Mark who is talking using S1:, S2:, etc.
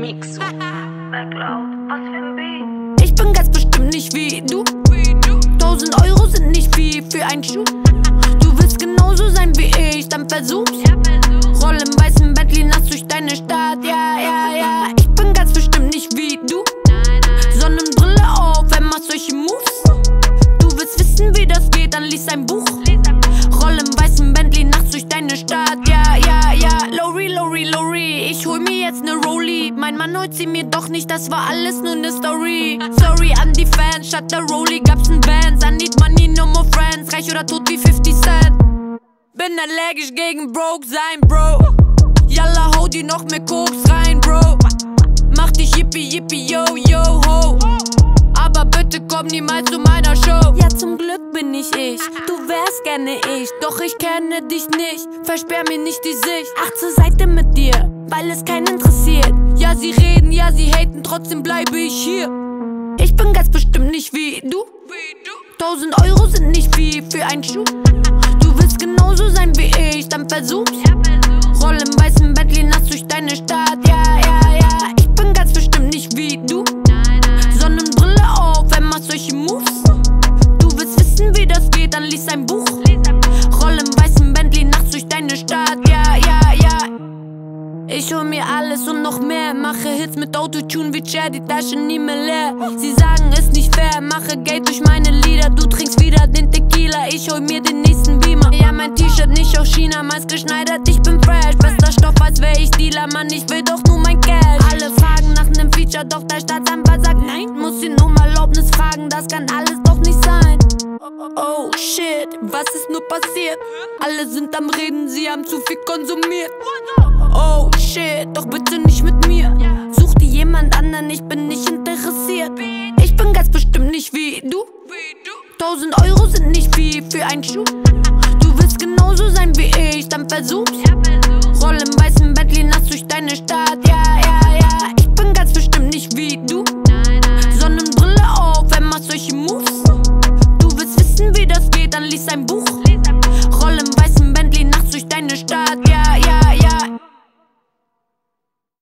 S1: Mix. MacLeod, was für ein Beat.
S2: Ich bin ganz bestimmt nicht wie du. 1000 Euro sind nicht viel für einen Schuh. Du willst genauso sein wie ich, dann versuch's. Roll im weißen Bentley nachts durch deine Stadt, ja, ja, ja. Ich bin ganz bestimmt nicht wie du. Sonnenbrille auf, wer macht solche Moves? Du willst wissen, wie das geht, dann lies ein Buch. Roll im weißen Bentley nachts durch deine Stadt, ja, ja, ja. Lori, Lori, Lori, ich hol mir jetzt ne Rollie. Mein Mann holt sie mir doch nicht, das war alles nur ne Story. Sorry an die Fans, statt der Rollie gab's n Bands. I need money, no more friends, reich oder tot wie 50 Cent. Bin allergisch gegen broke sein, Bro. Yalla, hau dir noch mehr Koks rein, Bro. Mach dich yippie, yippie, yo, yo, ho. Aber bitte komm niemals zu meiner Show. Ja, zum Glück bin ich. Du wärst gerne ich, doch ich kenne dich nicht. Versperr mir nicht die Sicht. Ach, zur Seite mit dir, weil es keinen interessiert. Ja, sie reden, ja, sie haten, trotzdem bleibe ich hier. Ich bin ganz bestimmt nicht wie du. 1000 Euro sind nicht viel für einen Schuh. Du willst genauso sein wie ich, dann versuch's. Roll im weißen Bentley nachts durch deine Stadt, ja, ja, ja. Ich bin ganz bestimmt nicht wie du. Sonnenbrille auf, wer macht solche Moves? Du willst wissen, wie das geht, dann lies ein Buch. Roll im weißen Bentley nachts durch deine Stadt, ja, ja, ja. Ich hol mir alles und noch mehr. Mache Hits mit Autotune wie Cher, die Tasche nie mehr leer. Sie sagen, ist nicht fair, mache Geld durch meine Lieder. Du trinkst wieder den Tequila, ich hol mir den nächsten Beamer. Ja, mein T-Shirt nicht aus China, maßgeschneidert, ich bin fresh. Bester Stoff, als wär ich Dealer, Mann, ich will doch nur mein Cash. Alle fragen nach nem Feature, doch der Staatsanwalt sagt nein. Muss ihn um Erlaubnis fragen, das kann alles doch nicht sein. Oh shit, was ist nur passiert? Alle sind am Reden, sie haben zu viel konsumiert. Oh shit, doch bitte nicht mit mir. Such dir jemand anderen, ich bin nicht interessiert. Ich bin ganz bestimmt nicht wie du. 1000 Euro sind nicht viel für einen Schuh. Du willst genauso sein wie ich, dann versuch's. Roll im weißen Bentley nachts durch deine Stadt, ja, ja.